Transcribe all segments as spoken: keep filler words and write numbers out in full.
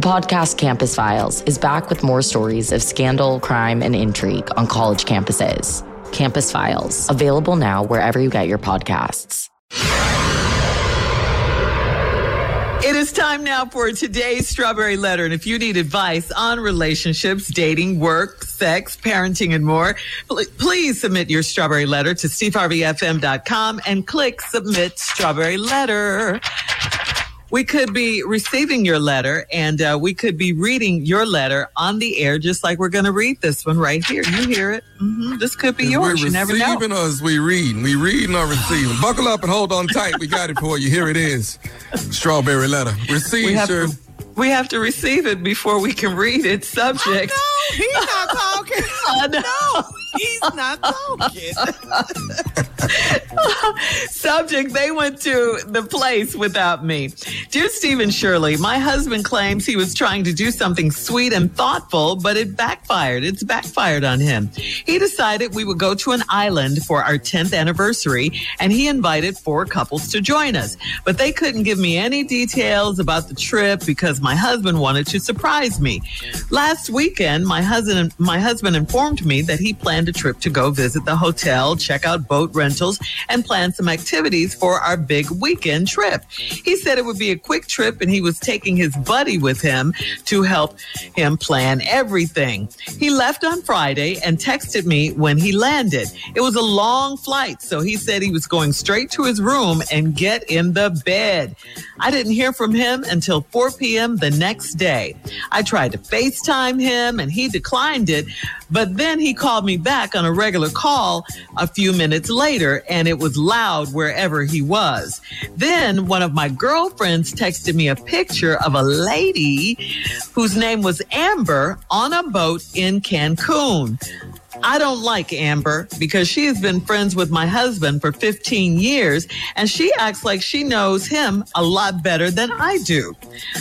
podcast Campus Files is back with more stories of scandal, crime, and intrigue on college campuses. Campus Files, available now wherever you get your podcasts. It is time now for today's Strawberry Letter. And if you need advice on relationships, dating, work, sex, parenting, and more, please submit your Strawberry Letter to steve harvey f m dot com and click Submit Strawberry Letter. We could be receiving your letter, and uh, we could be reading your letter on the air, just like we're going to read this one right here. You hear it. Mm-hmm. This could be Is yours. You never know. We're receiving or is we reading? We reading or receiving? Buckle up and hold on tight. We got it for you. Here it is. Strawberry Letter. Receive, we have sir. To, we have to receive it before we can read it. Subject. Oh, no, he's not talking. Oh, no. no, he's not talking. Subject, they went to the place without me. Dear Steve and Shirley, my husband claims he was trying to do something sweet and thoughtful, but it backfired. It's backfired on him. He decided we would go to an island for our tenth anniversary, and he invited four couples to join us. But they couldn't give me any details about the trip because my husband wanted to surprise me. Last weekend, my husband, my husband informed me that he planned a trip to go visit the hotel, check out boat rentals, and plan some activities for our big weekend trip. He said it would be a quick trip and he was taking his buddy with him to help him plan everything. He left on Friday and texted me when he landed. It was a long flight, so he said he was going straight to his room and get in the bed. I didn't hear from him until four p.m. the next day. I tried to FaceTime him and he declined it, but then he called me back on a regular call a few minutes later, and it was loud wherever he was. Then one of my girlfriends texted me a picture of a lady whose name was Amber on a boat in Cancun. I don't like Amber because she has been friends with my husband for fifteen years, and she acts like she knows him a lot better than I do.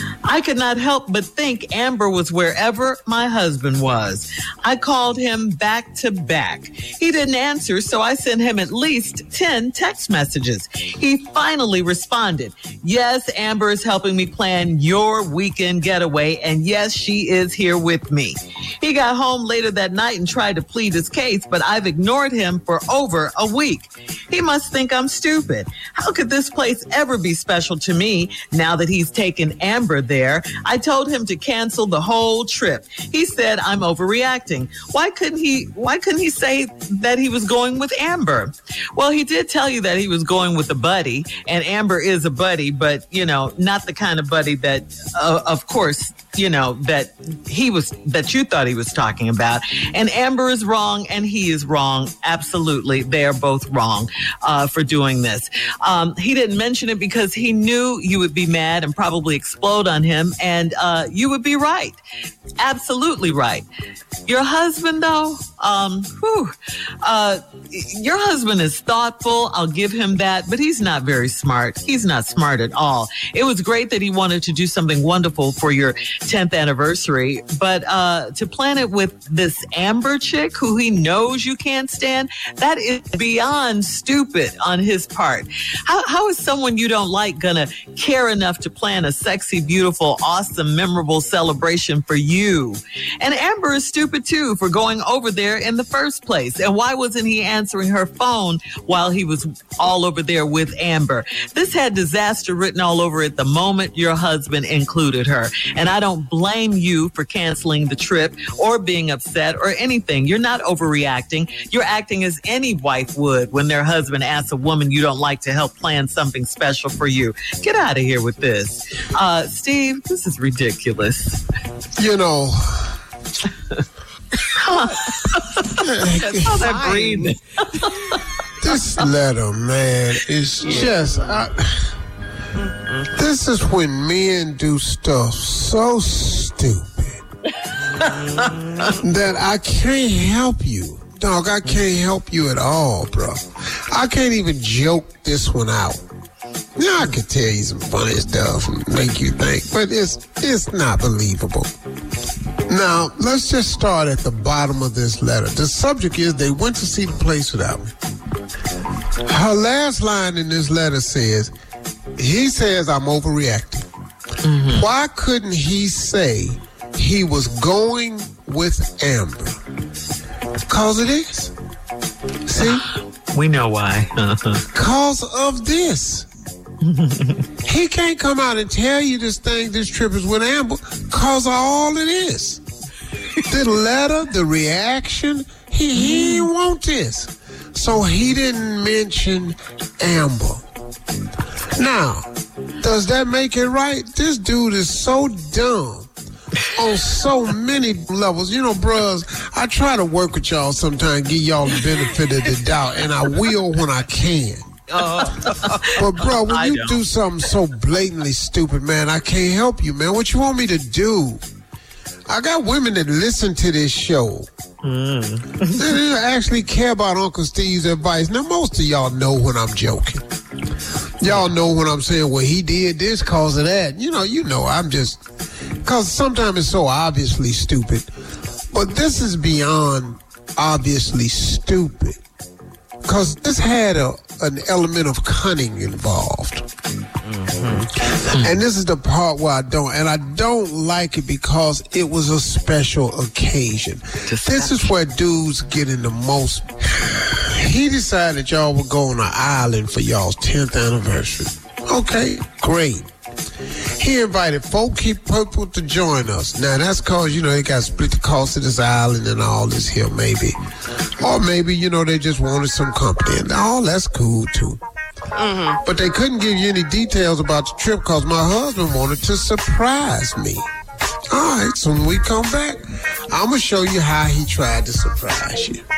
I could not help but think Amber was wherever my husband was. I called him back to back. He didn't answer, so I sent him at least ten text messages. He finally responded. Yes, Amber is helping me plan your weekend getaway, and yes, she is here with me. He got home later that night and tried to plead his case, but I've ignored him for over a week. He must think I'm stupid. How could this place ever be special to me now that he's taken Amber there? I told him to cancel the whole trip. He said I'm overreacting. Why couldn't he, why couldn't he say that he was going with Amber? Well, he did tell you that he was going with a buddy, and Amber is a buddy, but, you know, not the kind of buddy that, uh, of course, you know, that he was, that you thought he was talking about. And Amber is wrong and he is wrong. Absolutely. They are both wrong uh, for doing this. Um, he didn't mention it because he knew you would be mad and probably explode on him, and uh, you would be right. Absolutely right. Your husband, though, um, whew, uh, your husband is thoughtful. I'll give him that, but he's not very smart. He's not smart at all. It was great that he wanted to do something wonderful for your tenth anniversary, but uh, to plan it with this Amber chick who he knows you can't stand, that is beyond stupid on his part. How, how is someone you don't like gonna care enough to plan a sexy, beautiful, awesome, memorable celebration for you? And Amber is stupid too for going over there in the first place. And why wasn't he answering her phone while he was all over there with Amber? This had disaster written all over it the moment your husband included her. And I don't blame you for canceling the trip or being upset or anything. You're not overreacting. You're acting as any wife would when their husband asks a woman you don't like to help plan something special for you. Get out of here with this. Uh, Steve, this is ridiculous. You know. How's that breathing? This letter, man, is yeah. just... I, this is when men do stuff so stupid that I can't help you. Dog, I can't help you at all, bro. I can't even joke this one out. Now, I could tell you some funny stuff and make you think, but it's it's not believable. Now, let's just start at the bottom of this letter. The subject is they went to see the place without me. Her last line in this letter says, he says I'm overreacting. Mm-hmm. Why couldn't he say he was going with Amber? Because it is. See? We know why. Because of this. He can't come out and tell you this thing, this trip is with Amber, because of all it is. The letter, the reaction, he, he didn't want this. So he didn't mention Amber. Now, does that make it right? This dude is so dumb on so many levels. You know, bros, I try to work with y'all sometimes, give y'all the benefit of the doubt, and I will when I can. Uh, but, bro, when you do something so blatantly stupid, man, I can't help you, man. What you want me to do? I got women that listen to this show. Mm. They actually care about Uncle Steve's advice. Now, most of y'all know when I'm joking. Y'all know when I'm saying, well, he did this cause of that. You know, you know, I'm just... Because sometimes it's so obviously stupid. But this is beyond obviously stupid. Because this had a an element of cunning involved. Mm-hmm. And this is the part where I don't, and I don't like it because it was a special occasion. This is where dudes get in the most. He decided y'all would go on an island for y'all's tenth anniversary. Okay, great. He invited four people to join us. Now, that's because, you know, they got to split the cost of this island and all this here, maybe. Or maybe, you know, they just wanted some company. And all that's cool, too. Mm-hmm. But they couldn't give you any details about the trip because my husband wanted to surprise me. All right, so when we come back, I'm going to show you how he tried to surprise you.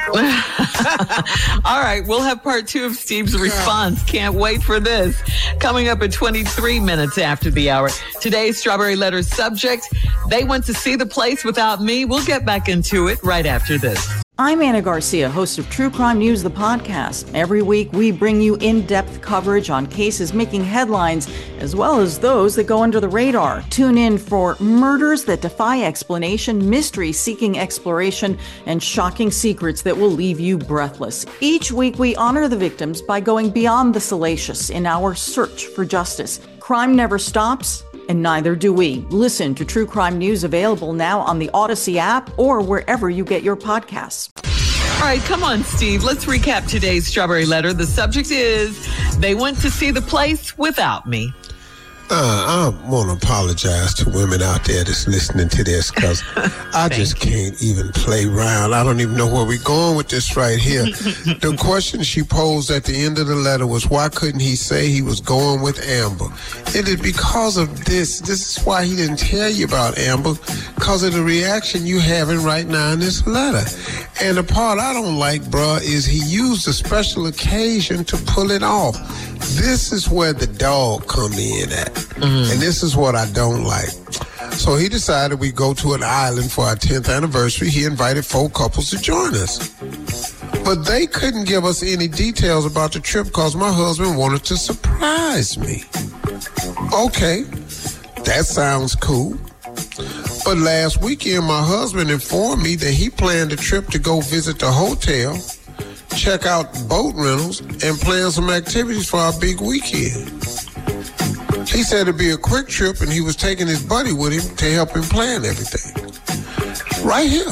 All right, we'll have part two of Steve's response. Can't wait for this. Coming up at twenty-three minutes after the hour. Today's Strawberry Letter subject, they went to see the place without me. We'll get back into it right after this. I'm Anna Garcia, host of True Crime News, the podcast. Every week, we bring you in-depth coverage on cases making headlines, as well as those that go under the radar. Tune in for murders that defy explanation, mysteries seeking exploration, and shocking secrets that will leave you breathless. Each week, we honor the victims by going beyond the salacious in our search for justice. Crime never stops, and neither do we. Listen to True Crime News, available now on the Odyssey app or wherever you get your podcasts. All right, come on, Steve. Let's recap today's Strawberry Letter. The subject is, they went to see the place without me. Uh, I want to apologize to women out there that's listening to this because I just you. can't even play around. I don't even know where we're going with this right here. The question she posed at the end of the letter was, why couldn't he say he was going with Amber? It is because of this. This is why he didn't tell you about Amber, because of the reaction you having right now in this letter. And the part I don't like, bruh, is he used a special occasion to pull it off. This is where the dog come in at. Mm. And this is what I don't like. So he decided we go to an island for our tenth anniversary. He invited four couples to join us. But they couldn't give us any details about the trip because my husband wanted to surprise me. Okay, that sounds cool. But last weekend, my husband informed me that he planned a trip to go visit the hotel, check out boat rentals, and plan some activities for our big weekend. He said it'd be a quick trip, and he was taking his buddy with him to help him plan everything. Right here.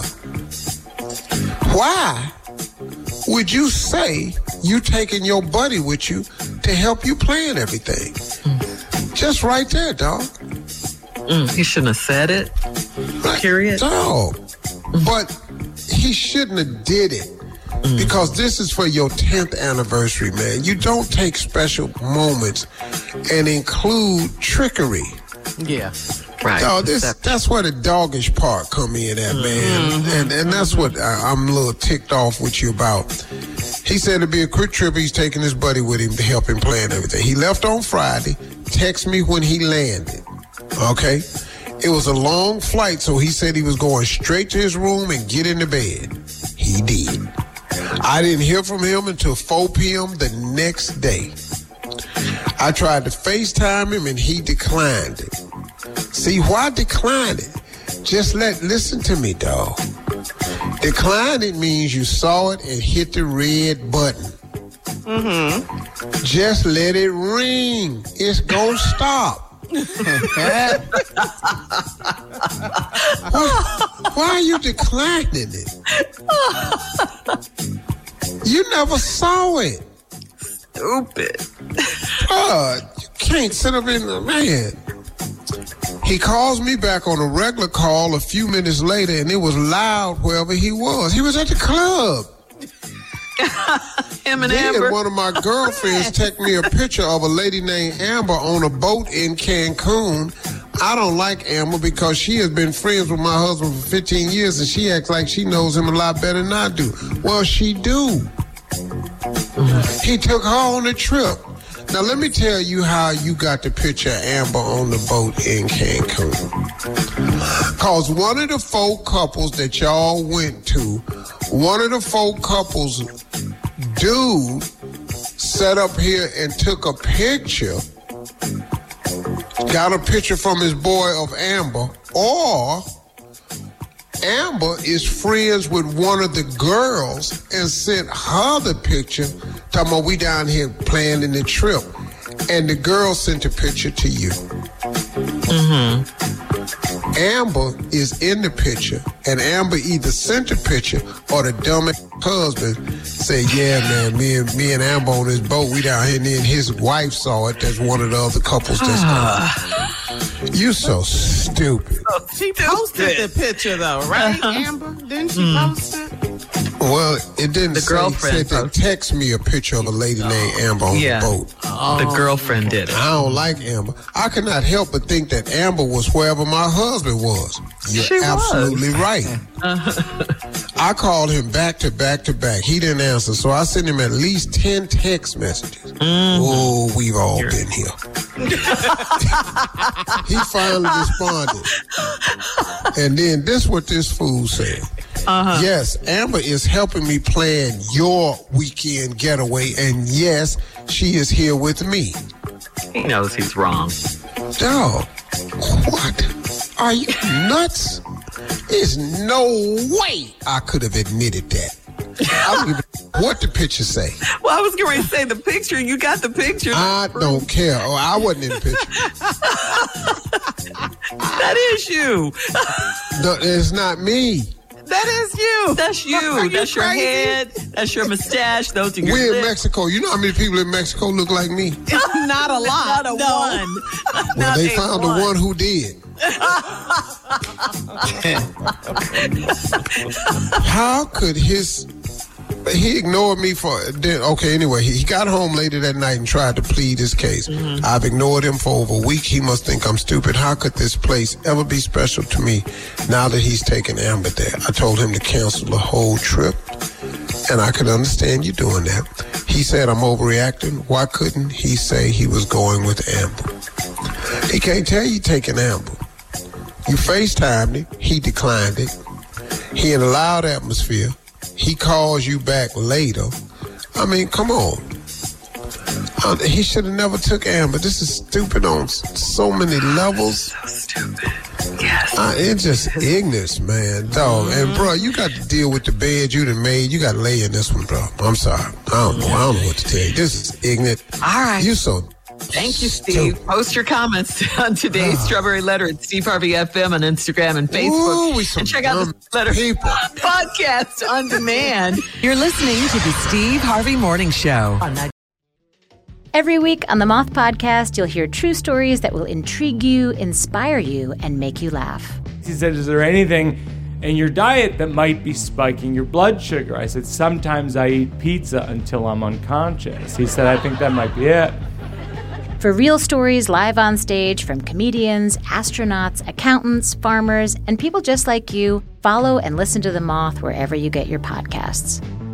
Why would you say you taking your buddy with you to help you plan everything? Mm. Just right there, dog. Mm, he shouldn't have said it. Right, period. Dog. Mm. But he shouldn't have did it. Mm. Because this is for your tenth anniversary, man. You don't take special moments and include trickery. Yeah, right. No, this, that's where the doggish part come in at, man. Mm-hmm. And and that's what I, I'm a little ticked off with you about. He said it'd be a quick trip. He's taking his buddy with him to help him plan everything. He left on Friday. Text me when he landed. Okay? It was a long flight, so he said he was going straight to his room and get into bed. He did. I didn't hear from him until four p.m. the next day. I tried to FaceTime him and he declined it. See, why decline it? Just let, listen to me, dog. Decline it means you saw it and hit the red button. Mm-hmm. Just let it ring. It's gonna stop. why, why are you declining it? You never saw it. Stupid. Uh, you can't sit up in the man. He calls me back on a regular call a few minutes later, and it was loud wherever he was. He was at the club. Him and Then Amber. one of my girlfriends texted me a picture of a lady named Amber on a boat in Cancun. I don't like Amber because she has been friends with my husband for fifteen years, and she acts like she knows him a lot better than I do. Well, she do. He took her on the trip. Now, let me tell you how you got the picture of Amber on the boat in Cancun. Because one of the four couples that y'all went to, one of the four couples, dude, sat up here and took a picture, got a picture from his boy of Amber, or Amber is friends with one of the girls and sent her the picture, talking about we down here planning the trip. And the girl sent a picture to you. Mm-hmm. Amber is in the picture, and Amber either sent a picture or the dumb husband said, yeah, man, me and me and Amber on this boat, we down here, and then his wife saw it. That's one of the other couples that's coming. You so stupid. She posted the picture, though, right, Amber? Didn't she Mm. post it? Well, it didn't The say. girlfriend It said they posted. text me a picture of a lady named Amber on Yeah. the boat. The girlfriend did it. I don't like Amber. I could not help but think that Amber was wherever my husband was. You're She was. absolutely right. I called him back to back to back. He didn't answer, so I sent him at least ten text messages. Oh, we've all been here. He finally responded. And then this is what this fool said. Uh-huh. Yes, Amber is helping me plan your weekend getaway, and yes, she is here with me. He knows he's wrong. Dog, what? Are you nuts? There's no way I could have admitted that. I don't even know what the picture say. Well, I was going to say the picture. You got the picture. I don't care. Oh, I wasn't in the picture. That is you. No, it's not me. That is you. That's you. Are you That's your crazy? head. That's your mustache. Those are your We're in lips. Mexico. You know how many people in Mexico look like me? Not a lot. Not a no. one. Well, Not they a found one. the one who did. How could his... He ignored me for... Okay, anyway, he got home later that night and tried to plead his case. Mm-hmm. I've ignored him for over a week. He must think I'm stupid. How could this place ever be special to me now that he's taken Amber there? I told him to cancel the whole trip, and I could understand you doing that. He said I'm overreacting. Why couldn't he say he was going with Amber? He can't tell you taking Amber. You FaceTimed him. He declined it. He in a loud atmosphere. He calls you back later. I mean, come on. Uh, he should have never took Amber. This is stupid on s- so many levels. So stupid. Yes. Uh, it's just ignorance, man. Dog. And, bro, you got to deal with the bed you done made. You got to lay in this one, bro. I'm sorry. I don't know. I don't know what to tell you. This is ignorant. All right. You so... Thank you, Steve. Stupid. Post your comments on today's Strawberry Letter at Steve Harvey F M on Instagram and Facebook. Ooh, we some and check out the dumb Letter people. podcast on demand. You're listening to the Steve Harvey Morning Show. Every week on the Moth Podcast, you'll hear true stories that will intrigue you, inspire you, and make you laugh. He said, is there anything in your diet that might be spiking your blood sugar? I said, sometimes I eat pizza until I'm unconscious. He said, I think that might be it. For real stories live on stage from comedians, astronauts, accountants, farmers, and people just like you, follow and listen to The Moth wherever you get your podcasts.